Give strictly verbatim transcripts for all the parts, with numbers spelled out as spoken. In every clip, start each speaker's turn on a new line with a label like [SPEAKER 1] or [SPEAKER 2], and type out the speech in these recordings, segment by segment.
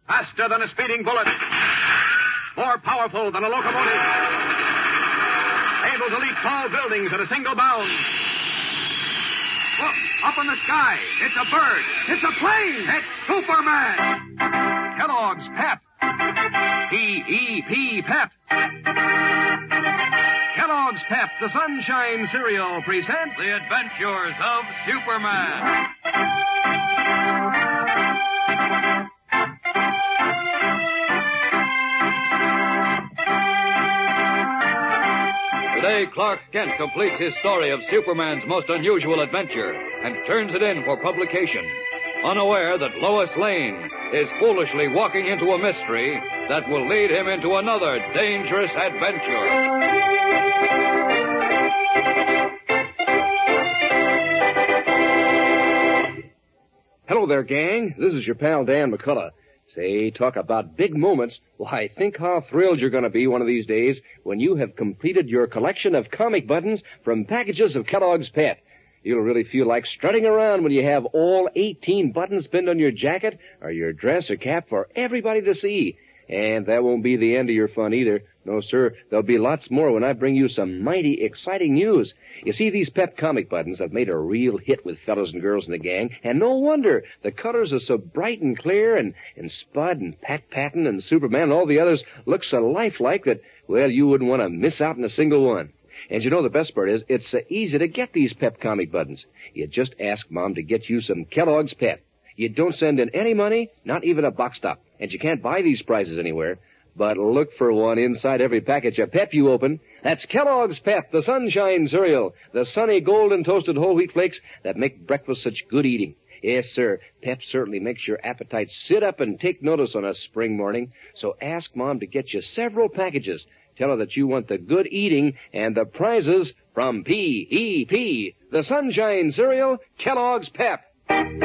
[SPEAKER 1] Faster than a speeding bullet. More powerful than a locomotive. Able to leap tall buildings at a single bound. Look, up in the sky. It's a bird. It's a plane. It's Superman. Kellogg's Pep. P E P Pep. Kellogg's Pep, the Sunshine Cereal, presents
[SPEAKER 2] The Adventures of Superman. Today, Clark Kent completes his story of Superman's most unusual adventure and turns it in for publication, unaware that Lois Lane is foolishly walking into a mystery that will lead him into another dangerous adventure.
[SPEAKER 3] Hello there, gang. This is your pal Dan McCullough. Say, talk about big moments. Why, think how thrilled you're going to be one of these days when you have completed your collection of comic buttons from packages of Kellogg's Pep. You'll really feel like strutting around when you have all eighteen buttons pinned on your jacket or your dress or cap for everybody to see. And that won't be the end of your fun either. No, sir, there'll be lots more when I bring you some mighty exciting news. You see, these Pep comic buttons have made a real hit with fellows and girls in the gang, and no wonder. The colors are so bright and clear, and, and Spud and Pat Patton and Superman and all the others look so lifelike that, well, you wouldn't want to miss out on a single one. And you know the best part is, it's uh, easy to get these Pep comic buttons. You just ask Mom to get you some Kellogg's Pep. You don't send in any money, not even a box top. And you can't buy these prizes anywhere. But look for one inside every package of Pep you open. That's Kellogg's Pep, the Sunshine Cereal, the sunny golden toasted whole wheat flakes that make breakfast such good eating. Yes, sir, Pep certainly makes your appetite sit up and take notice on a spring morning. So ask Mom to get you several packages. Tell her that you want the good eating and the prizes from P E P, the Sunshine Cereal, Kellogg's Pep.
[SPEAKER 2] And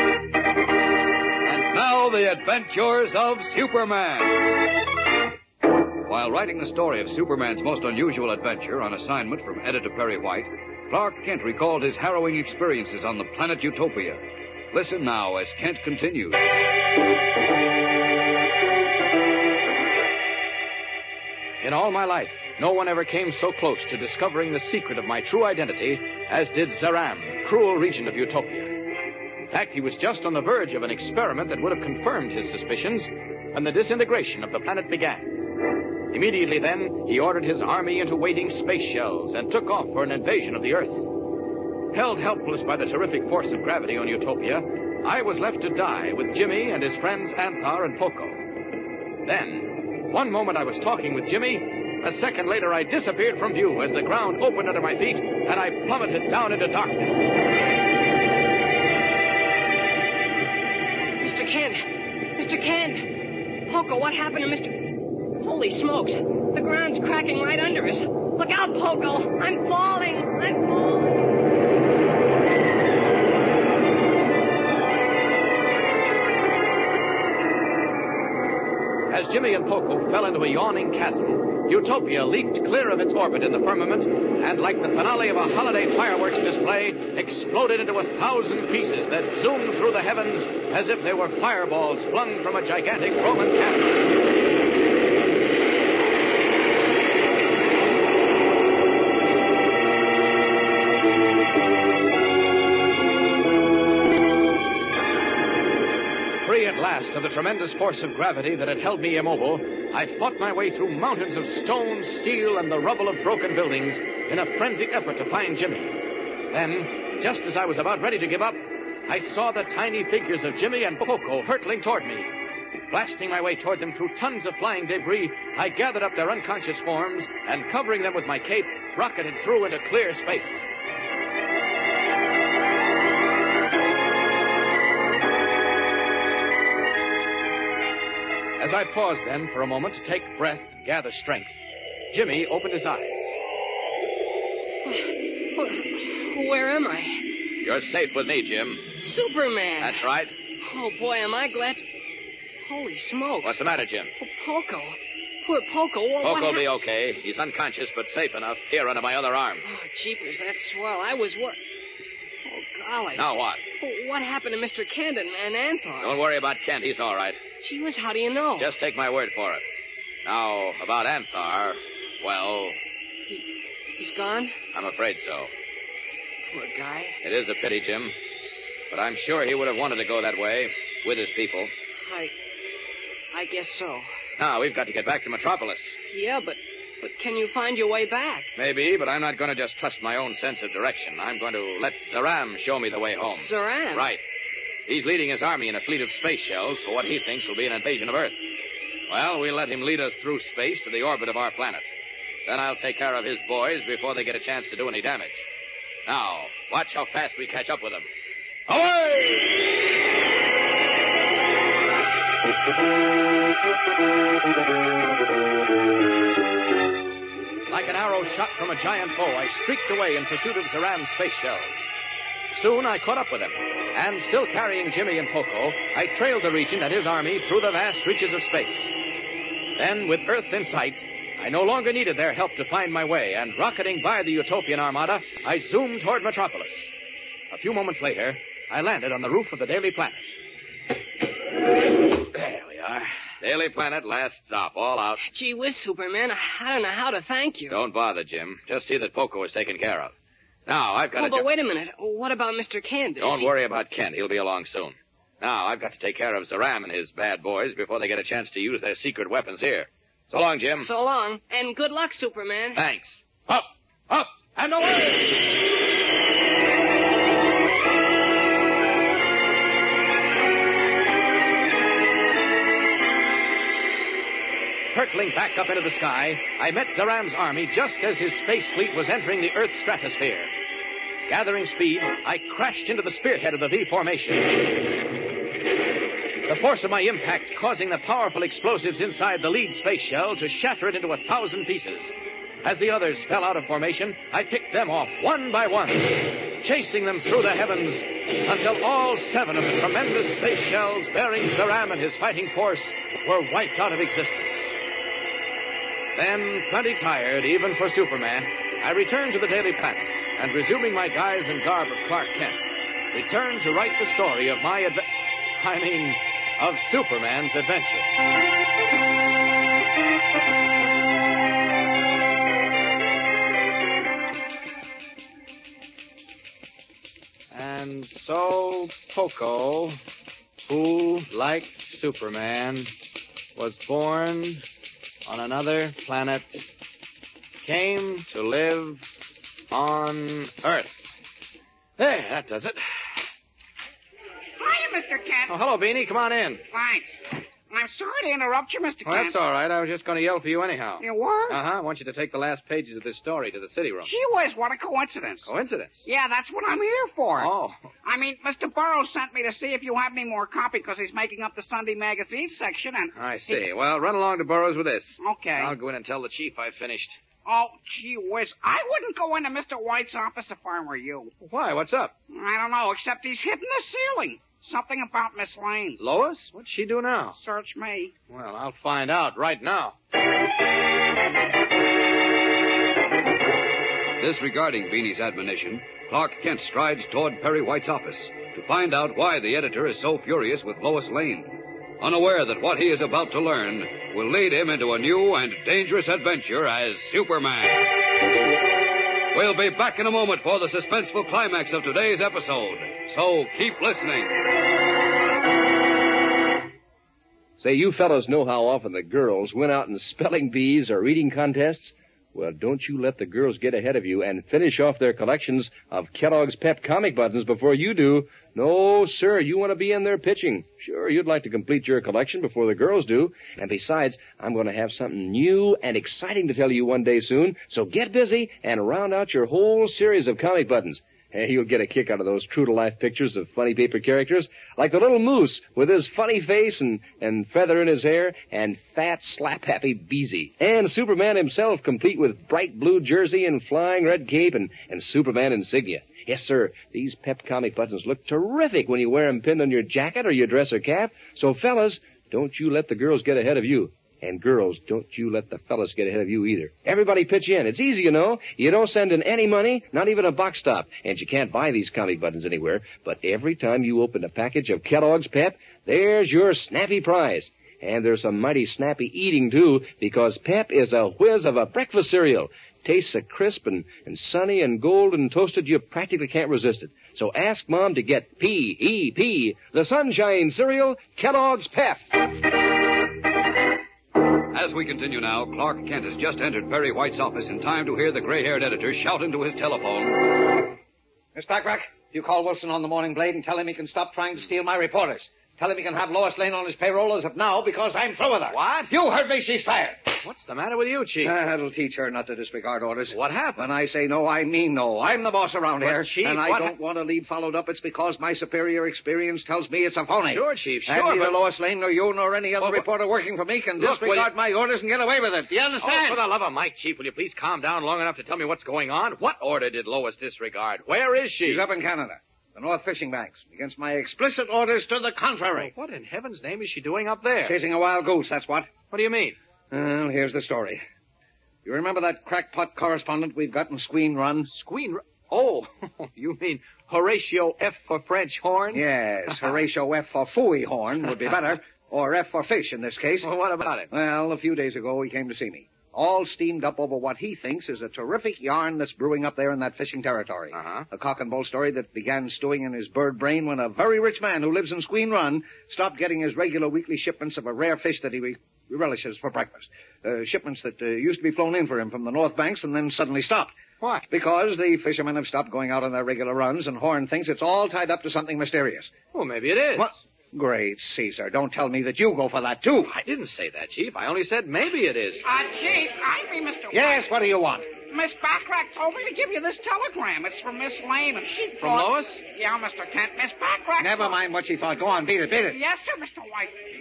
[SPEAKER 2] now, the adventures of Superman. While writing the story of Superman's most unusual adventure on assignment from editor Perry White, Clark Kent recalled his harrowing experiences on the planet Utopia. Listen now as Kent continues.
[SPEAKER 4] In all my life, no one ever came so close to discovering the secret of my true identity as did Zaram, cruel regent of Utopia. In fact, he was just on the verge of an experiment that would have confirmed his suspicions when the disintegration of the planet began. Immediately then, he ordered his army into waiting space shells and took off for an invasion of the Earth. Held helpless by the terrific force of gravity on Utopia, I was left to die with Jimmy and his friends Anthar and Poco. Then, one moment I was talking with Jimmy, a second later I disappeared from view as the ground opened under my feet and I plummeted down into darkness.
[SPEAKER 5] Mister Kent! Mister Kent! Poco, what happened to Mister... Holy smokes! The ground's cracking right under us. Look out, Poco! I'm falling! I'm falling!
[SPEAKER 4] As Jimmy and Poco fell into a yawning chasm, Utopia leaped clear of its orbit in the firmament and, like the finale of a holiday fireworks display, exploded into a thousand pieces that zoomed through the heavens as if they were fireballs flung from a gigantic Roman cannon. Free at last of the tremendous force of gravity that had held me immobile, I fought my way through mountains of stone, steel, and the rubble of broken buildings in a frenzied effort to find Jimmy. Then, just as I was about ready to give up, I saw the tiny figures of Jimmy and Poco hurtling toward me. Blasting my way toward them through tons of flying debris, I gathered up their unconscious forms and, covering them with my cape, rocketed through into clear space. As I paused then for a moment to take breath and gather strength, Jimmy opened his eyes.
[SPEAKER 5] Where am I?
[SPEAKER 4] You're safe with me, Jim.
[SPEAKER 5] Superman!
[SPEAKER 4] That's right.
[SPEAKER 5] Oh, boy, am I glad to... Holy smokes.
[SPEAKER 4] What's the matter, Jim?
[SPEAKER 5] Oh, Poco. Poor Poco. What,
[SPEAKER 4] Poco will
[SPEAKER 5] what
[SPEAKER 4] be okay. He's unconscious, but safe enough. Here, under my other arm.
[SPEAKER 5] Oh, jeepers, that's swell. I was wor... Oh, golly.
[SPEAKER 4] Now what?
[SPEAKER 5] What happened to Mister Kent and, and Anthar?
[SPEAKER 4] Don't worry about Kent. He's all right.
[SPEAKER 5] Gee whiz, how do you know?
[SPEAKER 4] Just take my word for it. Now, about Anthar, well...
[SPEAKER 5] He, he's gone?
[SPEAKER 4] I'm afraid so.
[SPEAKER 5] Poor guy.
[SPEAKER 4] It is a pity, Jim. But I'm sure he would have wanted to go that way, with his people.
[SPEAKER 5] I... I guess so.
[SPEAKER 4] Now, we've got to get back to Metropolis.
[SPEAKER 5] Yeah, but... But can you find your way back?
[SPEAKER 4] Maybe, but I'm not going to just trust my own sense of direction. I'm going to let Zaram show me the way home.
[SPEAKER 5] Zaram?
[SPEAKER 4] Right. He's leading his army in a fleet of space shells for what he thinks will be an invasion of Earth. Well, we'll let him lead us through space to the orbit of our planet. Then I'll take care of his boys before they get a chance to do any damage. Now, watch how fast we catch up with them. Away! Like an arrow shot from a giant bow, I streaked away in pursuit of Zaram's space shells. Soon I caught up with him, and still carrying Jimmy and Poco, I trailed the Regent and his army through the vast reaches of space. Then, with Earth in sight, I no longer needed their help to find my way, and rocketing by the Utopian Armada, I zoomed toward Metropolis. A few moments later, I landed on the roof of the Daily Planet. There we are. Daily Planet, last stop, all out.
[SPEAKER 5] Gee whiz, Superman, I don't know how to thank you.
[SPEAKER 4] Don't bother, Jim. Just see that Poco is taken care of. Now, I've got
[SPEAKER 5] oh,
[SPEAKER 4] to...
[SPEAKER 5] but
[SPEAKER 4] ju-
[SPEAKER 5] wait a minute. What about Mister Kent? Is
[SPEAKER 4] Don't
[SPEAKER 5] he...
[SPEAKER 4] worry about Kent. He'll be along soon. Now, I've got to take care of Zaram and his bad boys before they get a chance to use their secret weapons here. So long, Jim.
[SPEAKER 5] So long, and good luck, Superman.
[SPEAKER 4] Thanks. Up, up, and away! Hurtling back up into the sky, I met Zaram's army just as his space fleet was entering the Earth's stratosphere. Gathering speed, I crashed into the spearhead of the V formation. The force of my impact causing the powerful explosives inside the lead space shell to shatter it into a thousand pieces. As the others fell out of formation, I picked them off one by one, chasing them through the heavens until all seven of the tremendous space shells bearing Zaram and his fighting force were wiped out of existence. Then, plenty tired, even for Superman, I returned to the Daily Planet, and resuming my guise and garb of Clark Kent, returned to write the story of my adve- I mean, of Superman's adventure. And so Poco, who, like Superman, was born on another planet, came to live on Earth. There, that does it.
[SPEAKER 6] Hiya, Mister Kent.
[SPEAKER 4] Oh, hello, Beanie. Come on in.
[SPEAKER 6] Thanks. I'm sorry to interrupt you, Mister
[SPEAKER 4] Well,
[SPEAKER 6] Kent.
[SPEAKER 4] that's all right. I was just going to yell for you anyhow.
[SPEAKER 6] You were?
[SPEAKER 4] Uh-huh. I want you to take the last pages of this story to the city room.
[SPEAKER 6] Gee whiz, what a coincidence.
[SPEAKER 4] Coincidence?
[SPEAKER 6] Yeah, that's what I'm here for.
[SPEAKER 4] Oh.
[SPEAKER 6] I mean, Mister Burroughs sent me to see if you had any more copy because he's making up the Sunday magazine section and...
[SPEAKER 4] I see. Well, run along to Burroughs with this.
[SPEAKER 6] Okay.
[SPEAKER 4] I'll go in and tell the chief I've finished.
[SPEAKER 6] Oh, gee whiz. I wouldn't go into Mister White's office if I were you.
[SPEAKER 4] Why? What's up?
[SPEAKER 6] I don't know, except he's hitting the ceiling. Something about Miss Lane.
[SPEAKER 4] Lois? What's she do now?
[SPEAKER 6] Search me.
[SPEAKER 4] Well, I'll find out right now.
[SPEAKER 2] Disregarding Beanie's admonition, Clark Kent strides toward Perry White's office to find out why the editor is so furious with Lois Lane, unaware that what he is about to learn will lead him into a new and dangerous adventure as Superman. We'll be back in a moment for the suspenseful climax of today's episode, so keep listening.
[SPEAKER 3] Say, you fellows know how often the girls win out in spelling bees or reading contests? Well, don't you let the girls get ahead of you and finish off their collections of Kellogg's Pep comic buttons before you do. No, sir, you want to be in there pitching. Sure, you'd like to complete your collection before the girls do. And besides, I'm going to have something new and exciting to tell you one day soon, so get busy and round out your whole series of comic buttons. Hey, you'll get a kick out of those true-to-life pictures of funny paper characters, like the little moose with his funny face and, and feather in his hair, and fat, slap-happy Beezy. And Superman himself, complete with bright blue jersey and flying red cape and, and Superman insignia. Yes, sir, these Pep comic buttons look terrific when you wear them pinned on your jacket or your dress or cap. So, fellas, don't you let the girls get ahead of you. And girls, don't you let the fellas get ahead of you either. Everybody pitch in. It's easy, you know. You don't send in any money, not even a box stop. And you can't buy these comic buttons anywhere. But every time you open a package of Kellogg's Pep, There's your snappy prize. And there's some mighty snappy eating, too, because Pep is a whiz of a breakfast cereal. Tastes so crisp and, and sunny and golden toasted you practically can't resist it. So ask Mom to get P E P, the Sunshine Cereal, Kellogg's Pep.
[SPEAKER 2] As we continue now, Clark Kent has just entered Perry White's office in time to hear the gray-haired editor shout into his telephone.
[SPEAKER 7] Miss Backrack, you call Wilson on the Morning Blade and tell him he can stop trying to steal my reporters. Tell him he can have Lois Lane on his payroll as of now because I'm through with her.
[SPEAKER 4] What?
[SPEAKER 7] You heard me. She's fired.
[SPEAKER 4] What's the matter with you, Chief?
[SPEAKER 7] Uh, that'll teach her not to disregard orders.
[SPEAKER 4] What happened?
[SPEAKER 7] When I say no, I mean no. I'm the boss around
[SPEAKER 4] But,
[SPEAKER 7] here.
[SPEAKER 4] Chief,
[SPEAKER 7] and I
[SPEAKER 4] what
[SPEAKER 7] don't
[SPEAKER 4] ha-
[SPEAKER 7] want a lead followed up. It's because my superior experience tells me it's a phony.
[SPEAKER 4] Sure, Chief, sure,
[SPEAKER 7] And neither
[SPEAKER 4] but-
[SPEAKER 7] Lois Lane nor you nor any other
[SPEAKER 4] Well, but-
[SPEAKER 7] reporter working for me can
[SPEAKER 4] Look, will
[SPEAKER 7] disregard
[SPEAKER 4] you-
[SPEAKER 7] my orders and get away with it. Do you
[SPEAKER 4] Oh,
[SPEAKER 7] understand?
[SPEAKER 4] for the love of Mike, Chief, will you please calm down long enough to tell me what's going on? What order did Lois disregard? Where is she?
[SPEAKER 7] She's up in Canada. The North Fishing Banks. Against my explicit orders to the contrary.
[SPEAKER 4] What in heaven's name is she doing up there?
[SPEAKER 7] Chasing a wild goose, that's what.
[SPEAKER 4] What do you mean?
[SPEAKER 7] Well, here's the story. You remember that crackpot correspondent we've got in Squeen Run?
[SPEAKER 4] Squeen... R- Oh, you mean Horatio F for French Horn?
[SPEAKER 7] Yes, Horatio F for Fooey Horn would be better. Or F for fish in this case.
[SPEAKER 4] Well, what about it?
[SPEAKER 7] Well, a few days ago he came to see me. All steamed up over what he thinks is a terrific yarn that's brewing up there in that fishing territory.
[SPEAKER 4] Uh-huh.
[SPEAKER 7] A cock and bull story that began stewing in his bird brain when a very rich man who lives in Squeen Run stopped getting his regular weekly shipments of a rare fish that he re- relishes for breakfast. Uh, shipments that uh, used to be flown in for him from the North Banks and then suddenly stopped.
[SPEAKER 4] What?
[SPEAKER 7] Because the fishermen have stopped going out on their regular runs, and Horn thinks it's all tied up to something mysterious.
[SPEAKER 4] Well, maybe it is.
[SPEAKER 7] What? Great Caesar, don't tell me that you go for that, too.
[SPEAKER 4] I didn't say that, Chief. I only said maybe it is.
[SPEAKER 6] Uh, Chief, I mean, Mister
[SPEAKER 7] Yes, what do you want?
[SPEAKER 6] Miss Backrack told me to give you this telegram. It's from Miss Lane, and she
[SPEAKER 4] From
[SPEAKER 6] thought...
[SPEAKER 4] Lois?
[SPEAKER 6] Yeah, Mister Kent. Miss Backrack...
[SPEAKER 7] Never
[SPEAKER 6] thought-
[SPEAKER 7] mind what she thought. Go on, beat it, beat it.
[SPEAKER 6] Yes, sir, Mister White. Gee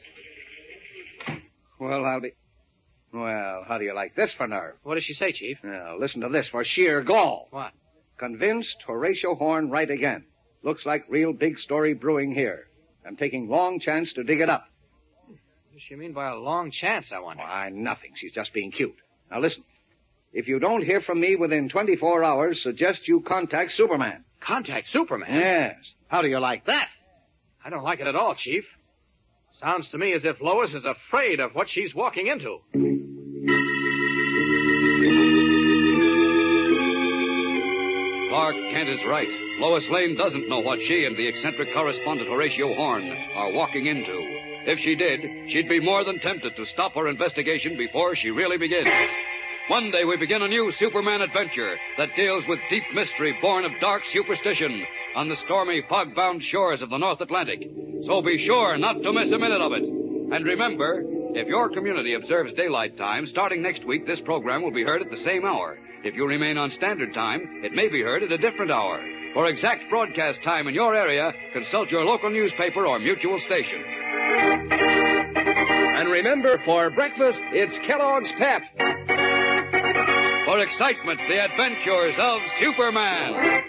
[SPEAKER 6] whiz.
[SPEAKER 7] Well, I'll be... Well, how do you like this for nerve?
[SPEAKER 4] What does she say, Chief?
[SPEAKER 7] Now, listen to this for sheer gall.
[SPEAKER 4] What?
[SPEAKER 7] Convinced Horatio Horn right again. Looks like real big story brewing here. I'm taking long chance to dig it up.
[SPEAKER 4] What does she mean by a long chance, I wonder?
[SPEAKER 7] Why, nothing. She's just being cute. Now, listen. If you don't hear from me within twenty-four hours, suggest you contact Superman.
[SPEAKER 4] Contact Superman?
[SPEAKER 7] Yes. How do you like that?
[SPEAKER 4] I don't like it at all, Chief. Sounds to me as if Lois is afraid of what she's walking into.
[SPEAKER 2] Clark Kent is right. Lois Lane doesn't know what she and the eccentric correspondent Horatio Horn are walking into. If she did, she'd be more than tempted to stop her investigation before she really begins. Monday, we begin a new Superman adventure that deals with deep mystery born of dark superstition on the stormy, fog-bound shores of the North Atlantic. So be sure not to miss a minute of it. And remember, if your community observes daylight time, starting next week, this program will be heard at the same hour. If you remain on standard time, it may be heard at a different hour. For exact broadcast time in your area, consult your local newspaper or mutual station.
[SPEAKER 3] And remember, for breakfast, it's Kellogg's Pep.
[SPEAKER 2] For excitement, the adventures of Superman.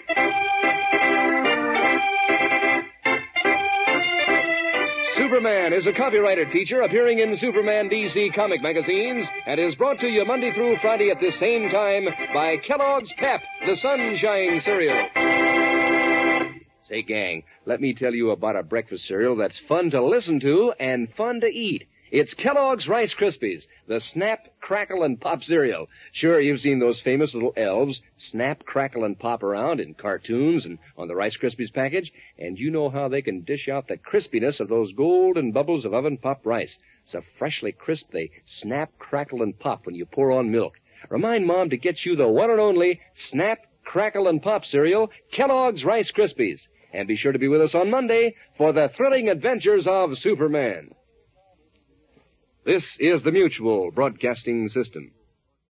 [SPEAKER 3] Superman is a copyrighted feature appearing in Superman D C comic magazines and is brought to you Monday through Friday at this same time by Kellogg's Pep, the Sunshine Cereal. Say, gang, let me tell you about a breakfast cereal that's fun to listen to and fun to eat. It's Kellogg's Rice Krispies, the Snap, Crackle, and Pop cereal. Sure, you've seen those famous little elves snap, crackle, and pop around in cartoons and on the Rice Krispies package, and you know how they can dish out the crispiness of those golden bubbles of oven-popped rice. So freshly crisp, they snap, crackle, and pop when you pour on milk. Remind Mom to get you the one and only Snap, Crackle, and Pop cereal, Kellogg's Rice Krispies. And be sure to be with us on Monday for the thrilling adventures of Superman. This is the Mutual Broadcasting System.